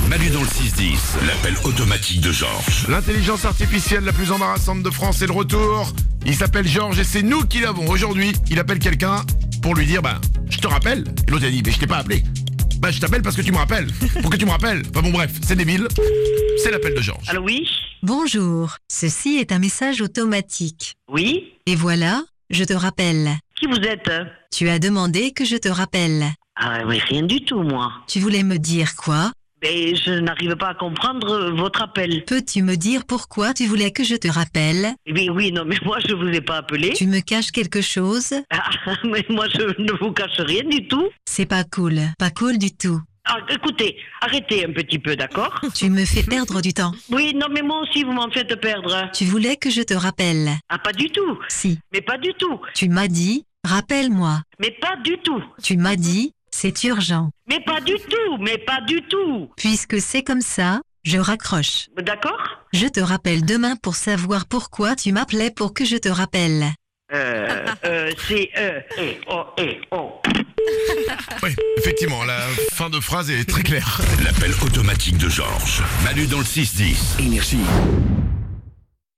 Manu dans le 6-10, l'appel automatique de Georges. L'intelligence artificielle la plus embarrassante de France est de retour. Il s'appelle Georges et c'est nous qui l'avons. Aujourd'hui, il appelle quelqu'un pour lui dire je te rappelle. Et l'autre a dit je t'ai pas appelé. Je t'appelle parce que tu me rappelles. Pour que tu me rappelles. Enfin bon bref, c'est débile. C'est l'appel de Georges. Allô, oui? Bonjour, ceci est un message automatique. Oui? Et voilà, je te rappelle. Qui vous êtes? Tu as demandé que je te rappelle. Ah oui, rien du tout, moi. Tu voulais me dire quoi? Mais je n'arrive pas à comprendre votre appel. Peux-tu me dire pourquoi tu voulais que je te rappelle? Oui, non, mais moi, je vous ai pas appelé. Tu me caches quelque chose? Ah, mais moi, je ne vous cache rien du tout. C'est pas cool du tout. Ah, écoutez, arrêtez un petit peu, d'accord? Tu me fais perdre du temps. Oui, non, mais moi aussi, vous m'en faites perdre. Tu voulais que je te rappelle. Ah, pas du tout. Si. Mais pas du tout. Tu m'as dit, rappelle-moi. Mais pas du tout. Tu m'as dit, c'est urgent. Mais pas du tout. Mais pas du tout. Puisque c'est comme ça, je raccroche. D'accord? Je te rappelle demain pour savoir pourquoi tu m'appelais pour que je te rappelle. C'est oh. Oui, effectivement, la fin de phrase est très claire. L'appel automatique de Georges. Manu dans le 6-10. Énergie.